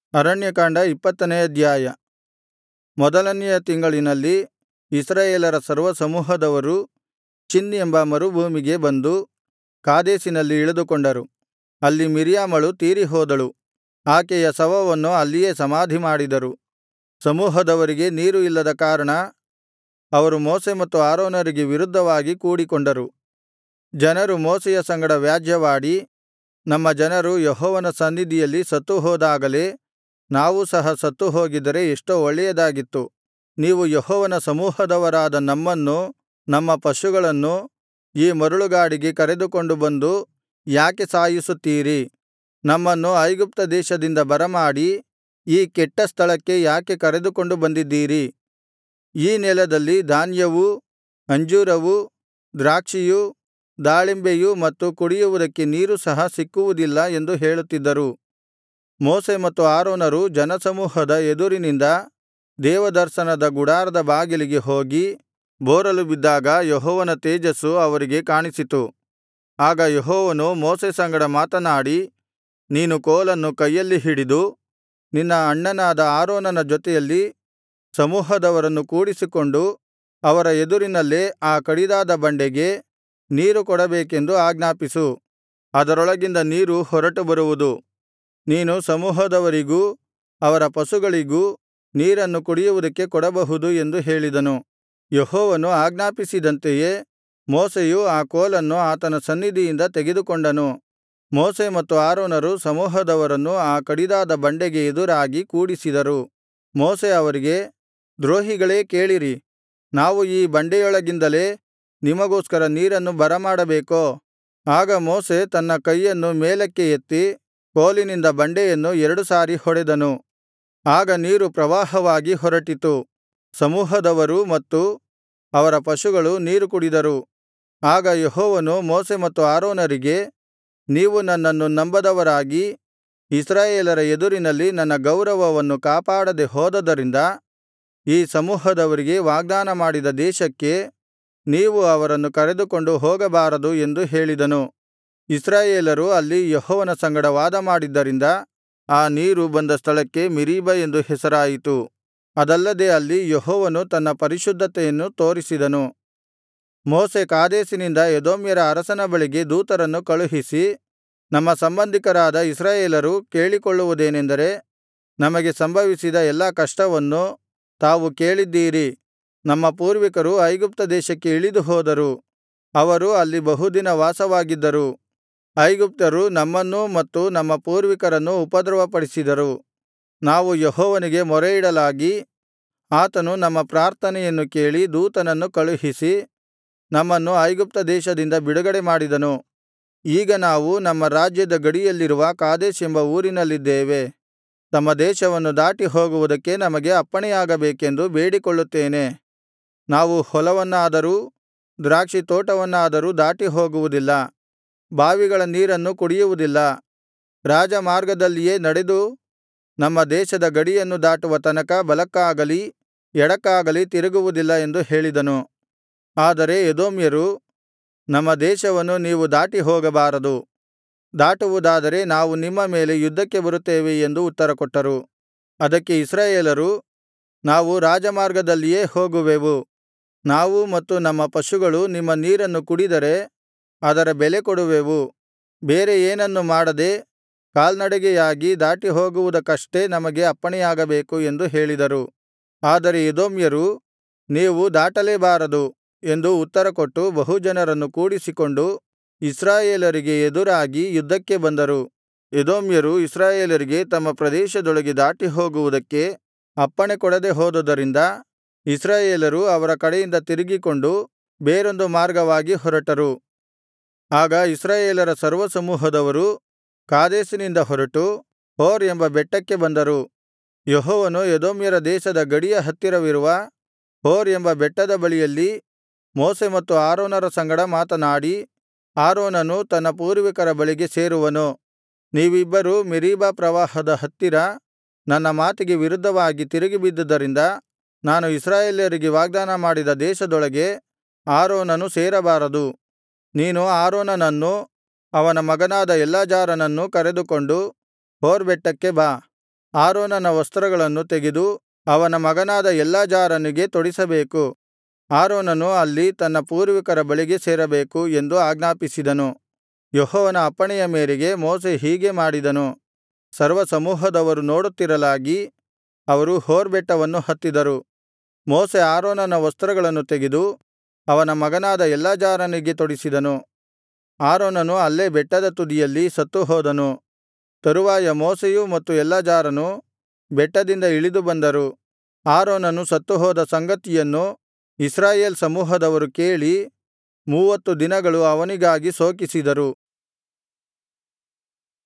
ಅರಣ್ಯಕಾಂಡ 20ನೇ ಅಧ್ಯಾಯ. ಮೊದಲನೆಯ ತಿಂಗಳಿನಲ್ಲಿ ಇಸ್ರಾಯೇಲರ ಸರ್ವಸಮೂಹದವರು ಚಿನ್ ಎಂಬ ಮರುಭೂಮಿಗೆ ಬಂದು ಕಾದೇಶಿನಲ್ಲಿ ಇಳಿದುಕೊಂಡರು. ಅಲ್ಲಿ ಮಿರ್ಯಾಮಳು ತೀರಿಹೋದಳು. ಆಕೆಯ ಶವವನ್ನು ಅಲ್ಲಿಯೇ ಸಮಾಧಿಮಾಡಿದರು. ಸಮೂಹದವರಿಗೆ ನೀರು ಇಲ್ಲದ ಕಾರಣ ಅವರು ಮೋಶೆ ಮತ್ತು ಆರೋನರಿಗೆ ವಿರುದ್ಧವಾಗಿ ಕೂಡಿಕೊಂಡರು. ಜನರು ಮೋಶೆಯ ಸಂಗಡ ವ್ಯಾಜ್ಯವಾಡಿ, ನಮ್ಮ ಜನರು ಯೆಹೋವನ ಸನ್ನಿಧಿಯಲ್ಲಿ ಸತ್ತುಹೋದಾಗಲೇ ನಾವೂ ಸಹ ಸತ್ತುಹೋಗಿದ್ದರೆ ಎಷ್ಟೋ ಒಳ್ಳೆಯದಾಗಿತ್ತು. ನೀವು ಯೆಹೋವನ ಸಮೂಹದವರಾದ ನಮ್ಮನ್ನೂ ನಮ್ಮ ಪಶುಗಳನ್ನೂ ಈ ಮರಳುಗಾಡಿಗೆ ಕರೆದುಕೊಂಡು ಬಂದು ಯಾಕೆ ಸಾಯಿಸುತ್ತೀರಿ? ನಮ್ಮನ್ನು ಐಗುಪ್ತ ದೇಶದಿಂದ ಬರಮಾಡಿ ಈ ಕೆಟ್ಟ ಸ್ಥಳಕ್ಕೆ ಯಾಕೆ ಕರೆದುಕೊಂಡು ಬಂದಿದ್ದೀರಿ? ಈ ನೆಲದಲ್ಲಿ ಧಾನ್ಯವೂ, ಅಂಜೂರವೂ, ದ್ರಾಕ್ಷಿಯೂ, ದಾಳಿಂಬೆಯೂ ಮತ್ತು ಕುಡಿಯುವುದಕ್ಕೆ ನೀರು ಸಹ ಸಿಕ್ಕುವುದಿಲ್ಲ ಎಂದು ಹೇಳುತ್ತಿದ್ದರು. ಮೋಶೆ ಮತ್ತು ಆರೋನರು ಜನಸಮೂಹದ ಎದುರಿನಿಂದ ದೇವದರ್ಶನದ ಗುಡಾರದ ಬಾಗಿಲಿಗೆ ಹೋಗಿ ಬೋರಲು ಬಿದ್ದಾಗ ಯೆಹೋವನ ತೇಜಸ್ಸು ಅವರಿಗೆ ಕಾಣಿಸಿತು. ಆಗ ಯೆಹೋವನು ಮೋಶೆ ಸಂಗಡ ಮಾತನಾಡಿ, ನೀನು ಕೋಲನ್ನು ಕೈಯಲ್ಲಿ ಹಿಡಿದು ನಿನ್ನ ಅಣ್ಣನಾದ ಆರೋನನ ಜೊತೆಯಲ್ಲಿ ಸಮೂಹದವರನ್ನು ಕೂಡಿಸಿಕೊಂಡು ಅವರ ಎದುರಿನಲ್ಲೇ ಆ ಕಡಿದಾದ ಬಂಡೆಗೆ ನೀರು ಕೊಡಬೇಕೆಂದು ಆಜ್ಞಾಪಿಸು. ಅದರೊಳಗಿಂದ ನೀರು ಹೊರಟು ಬರುವುದು. ನೀನು ಸಮೂಹದವರಿಗೂ ಅವರ ಪಶುಗಳಿಗೂ ನೀರನ್ನು ಕುಡಿಯುವುದಕ್ಕೆ ಕೊಡಬಹುದು ಎಂದು ಹೇಳಿದನು. ಯೆಹೋವನು ಆಜ್ಞಾಪಿಸಿದಂತೆಯೇ ಮೋಶೆಯು ಆ ಕೋಲನ್ನು ಆತನ ಸನ್ನಿಧಿಯಿಂದ ತೆಗೆದುಕೊಂಡನು. ಮೋಶೆ ಮತ್ತು ಆರೋನರು ಸಮೂಹದವರನ್ನು ಆ ಕಡಿದಾದ ಬಂಡೆಗೆ ಎದುರಾಗಿ ಕೂಡಿಸಿದರು. ಮೋಶೆ ಅವರಿಗೆ, ದ್ರೋಹಿಗಳೇ ಕೇಳಿರಿ, ನಾವು ಈ ಬಂಡೆಯೊಳಗಿಂದಲೇ ನಿಮಗೋಸ್ಕರ ನೀರನ್ನು ಬರಮಾಡಬೇಕೋ? ಆಗ ಮೋಶೆ ತನ್ನ ಕೈಯನ್ನು ಮೇಲಕ್ಕೆ ಎತ್ತಿ ಕೋಲಿನಿಂದ ಬಂಡೆಯನ್ನು 2 ಸಾರಿ ಹೊಡೆದನು. ಆಗ ನೀರು ಪ್ರವಾಹವಾಗಿ ಹೊರಟಿತು. ಸಮೂಹದವರೂ ಮತ್ತು ಅವರ ಪಶುಗಳು ನೀರು ಕುಡಿದರು. ಆಗ ಯೆಹೋವನು ಮೋಶೆ ಮತ್ತು ಆರೋನರಿಗೆ, ನೀವು ನನ್ನನ್ನು ನಂಬದವರಾಗಿ ಇಸ್ರಾಯೇಲರ ಎದುರಿನಲ್ಲಿ ನನ್ನ ಗೌರವವನ್ನು ಕಾಪಾಡದೆ ಹೋದುದರಿಂದ ಈ ಸಮೂಹದವರಿಗೆ ವಾಗ್ದಾನ ಮಾಡಿದ ದೇಶಕ್ಕೆ ನೀವು ಅವರನ್ನು ಕರೆದುಕೊಂಡು ಹೋಗಬಾರದು ಎಂದು ಹೇಳಿದನು. ಇಸ್ರಾಯೇಲರು ಅಲ್ಲಿ ಯೆಹೋವನ ಸಂಗಡ ವಾದಮಾಡಿದ್ದರಿಂದ ಆ ನೀರು ಬಂದ ಸ್ಥಳಕ್ಕೆ ಮೆರೀಬಾ ಎಂದು ಹೆಸರಾಯಿತು. ಅದಲ್ಲದೆ ಅಲ್ಲಿ ಯೆಹೋವನು ತನ್ನ ಪರಿಶುದ್ಧತೆಯನ್ನು ತೋರಿಸಿದನು. ಮೋಶೆ ಕಾದೇಶಿನಿಂದ ಎದೋಮ್ಯರ ಅರಸನ ಬಳಿಗೆ ದೂತರನ್ನು ಕಳುಹಿಸಿ, ನಮ್ಮ ಸಂಬಂಧಿಕರಾದ ಇಸ್ರಾಯೇಲರು ಕೇಳಿಕೊಳ್ಳುವುದೇನೆಂದರೆ, ನಮಗೆ ಸಂಭವಿಸಿದ ಎಲ್ಲಾ ಕಷ್ಟವನ್ನು ತಾವು ಕೇಳಿದ್ದೀರಿ. ನಮ್ಮ ಪೂರ್ವಿಕರು ಐಗುಪ್ತ ದೇಶಕ್ಕೆ ಇಳಿದು ಹೋದರು. ಅವರು ಅಲ್ಲಿ ಬಹುದಿನ ವಾಸವಾಗಿದ್ದರು. ಐಗುಪ್ತ್ಯರು ನಮ್ಮನ್ನೂ ಮತ್ತು ನಮ್ಮ ಪೂರ್ವಿಕರನ್ನೂ ಉಪದ್ರವಪಡಿಸಿದರು. ನಾವು ಯೆಹೋವನಿಗೆ ಮೊರೆಯಿಡಲಾಗಿ ಆತನು ನಮ್ಮ ಪ್ರಾರ್ಥನೆಯನ್ನು ಕೇಳಿ ದೂತನನ್ನು ಕಳುಹಿಸಿ ನಮ್ಮನ್ನು ಐಗುಪ್ತ ದೇಶದಿಂದ ಬಿಡುಗಡೆ ಮಾಡಿದನು. ಈಗ ನಾವು ನಮ್ಮ ರಾಜ್ಯದ ಗಡಿಯಲ್ಲಿರುವ ಕಾದೇಶ್ ಎಂಬ ಊರಿನಲ್ಲಿದ್ದೇವೆ. ತಮ್ಮ ದೇಶವನ್ನು ದಾಟಿ ಹೋಗುವುದಕ್ಕೆ ನಮಗೆ ಅಪ್ಪಣೆಯಾಗಬೇಕೆಂದು ಬೇಡಿಕೊಳ್ಳುತ್ತೇನೆ. ನಾವು ಹೊಲವನ್ನಾದರೂ ದ್ರಾಕ್ಷಿ ತೋಟವನ್ನಾದರೂ ದಾಟಿ ಹೋಗುವುದಿಲ್ಲ. ಬಾವಿಗಳ ನೀರನ್ನು ಕುಡಿಯುವುದಿಲ್ಲ. ರಾಜಮಾರ್ಗದಲ್ಲಿಯೇ ನಡೆದು ನಮ್ಮ ದೇಶದ ಗಡಿಯನ್ನು ದಾಟುವ ತನಕ ಬಲಕ್ಕಾಗಲಿ ಎಡಕ್ಕಾಗಲಿ ತಿರುಗುವುದಿಲ್ಲ ಎಂದು ಹೇಳಿದನು. ಆದರೆ ಎದೋಮ್ಯರು, ನಮ್ಮ ದೇಶವನ್ನು ನೀವು ದಾಟಿ ಹೋಗಬಾರದು. ದಾಟುವುದಾದರೆ ನಾವು ನಿಮ್ಮ ಮೇಲೆ ಯುದ್ಧಕ್ಕೆ ಬರುತ್ತೇವೆ ಎಂದು ಉತ್ತರಕೊಟ್ಟರು. ಅದಕ್ಕೆ ಇಸ್ರಾಯೇಲರು, ನಾವು ರಾಜಮಾರ್ಗದಲ್ಲಿಯೇ ಹೋಗುವೆವು. ನಾವು ಮತ್ತು ನಮ್ಮ ಪಶುಗಳು ನಿಮ್ಮ ನೀರನ್ನು ಕುಡಿದರೆ ಅದರ ಬೆಲೆ ಕೊಡುವೆವು. ಬೇರೆ ಏನನ್ನು ಮಾಡದೆ ಕಾಲ್ನಡೆಗೆಯಾಗಿ ದಾಟಿ ಹೋಗುವುದಕ್ಕಷ್ಟೇ ನಮಗೆ ಅಪ್ಪಣೆಯಾಗಬೇಕು ಎಂದು ಹೇಳಿದರು. ಆದರೆ ಎದೋಮ್ಯರು, ನೀವು ದಾಟಲೇಬಾರದು ಎಂದು ಉತ್ತರಕೊಟ್ಟು ಬಹುಜನರನ್ನು ಕೂಡಿಸಿಕೊಂಡು ಇಸ್ರಾಯೇಲರಿಗೆ ಎದುರಾಗಿ ಯುದ್ಧಕ್ಕೆ ಬಂದರು. ಎದೋಮ್ಯರು ಇಸ್ರಾಯೇಲರಿಗೆ ತಮ್ಮ ಪ್ರದೇಶದೊಳಗೆ ದಾಟಿ ಹೋಗುವುದಕ್ಕೆ ಅಪ್ಪಣೆ ಕೊಡದೆ ಹೋದುದರಿಂದ ಇಸ್ರಾಯೇಲರು ಅವರ ಕಡೆಯಿಂದ ತಿರುಗಿಕೊಂಡು ಬೇರೊಂದು ಮಾರ್ಗವಾಗಿ ಹೊರಟರು. ಆಗ ಇಸ್ರಾಯೇಲರ ಸರ್ವಸಮೂಹದವರು ಕಾದೇಶಿನಿಂದ ಹೊರಟು ಹೋರ್ ಎಂಬ ಬೆಟ್ಟಕ್ಕೆ ಬಂದರು. ಯೆಹೋವನು ಎದೋಮ್ಯರ ದೇಶದ ಗಡಿಯ ಹತ್ತಿರವಿರುವ ಹೋರ್ ಎಂಬ ಬೆಟ್ಟದ ಬಳಿಯಲ್ಲಿ ಮೋಶೆ ಮತ್ತು ಆರೋನರ ಸಂಗಡ ಮಾತನಾಡಿ, ಆರೋನನು ತನ್ನ ಪೂರ್ವಿಕರ ಬಳಿಗೆ ಸೇರುವನು. ನೀವಿಬ್ಬರೂ ಮೆರೀಬಾ ಪ್ರವಾಹದ ಹತ್ತಿರ ನನ್ನ ಮಾತಿಗೆ ವಿರುದ್ಧವಾಗಿ ತಿರುಗಿಬಿದ್ದುದರಿಂದ ನಾನು ಇಸ್ರಾಯೇಲರಿಗೆ ವಾಗ್ದಾನ ಮಾಡಿದ ದೇಶದೊಳಗೆ ಆರೋನನು ಸೇರಬಾರದು. ನೀನು ಆರೋನನನ್ನೂ ಅವನ ಮಗನಾದ ಎಲ್ಲಾಜಾರನನ್ನೂ ಕರೆದುಕೊಂಡು ಹೋರ್ ಬೆಟ್ಟಕ್ಕೆ ಬಾ. ಆರೋನನ ವಸ್ತ್ರಗಳನ್ನು ತೆಗೆದು ಅವನ ಮಗನಾದ ಎಲ್ಲಾಜಾರನಿಗೆ ತೊಡಿಸಬೇಕು. ಆರೋನನು ಅಲ್ಲಿ ತನ್ನ ಪೂರ್ವಿಕರ ಬಳಿಗೆ ಸೇರಬೇಕು ಎಂದು ಆಜ್ಞಾಪಿಸಿದನು. ಯೆಹೋವನ ಅಪ್ಪಣೆಯ ಮೇರೆಗೆ ಮೋಶೆ ಹೀಗೆ ಮಾಡಿದನು. ಸರ್ವಸಮೂಹದವರು ನೋಡುತ್ತಿರಲಾಗಿ ಅವರು ಹೋರ್ ಬೆಟ್ಟವನ್ನು ಹತ್ತಿದರು. ಮೋಶೆ ಆರೋನನ ವಸ್ತ್ರಗಳನ್ನು ತೆಗೆದು ಅವನ ಮಗನಾದ ಎಲ್ಲಾಜಾರನಿಗೆ ತೊಡಿಸಿದನು. ಆರೋನನು ಅಲ್ಲೇ ಬೆಟ್ಟದ ತುದಿಯಲ್ಲಿ ಸತ್ತುಹೋದನು. ತರುವಾಯ ಮೋಶೆಯೂ ಮತ್ತು ಎಲ್ಲಾಜಾರನು ಬೆಟ್ಟದಿಂದ ಇಳಿದು ಬಂದರು. ಆರೋನನು ಸತ್ತುಹೋದ ಸಂಗತಿಯನ್ನು ಇಸ್ರಾಯೇಲ್ ಸಮೂಹದವರು ಕೇಳಿ 30 ದಿನಗಳು ಅವನಿಗಾಗಿ ಶೋಕಿಸಿದರು.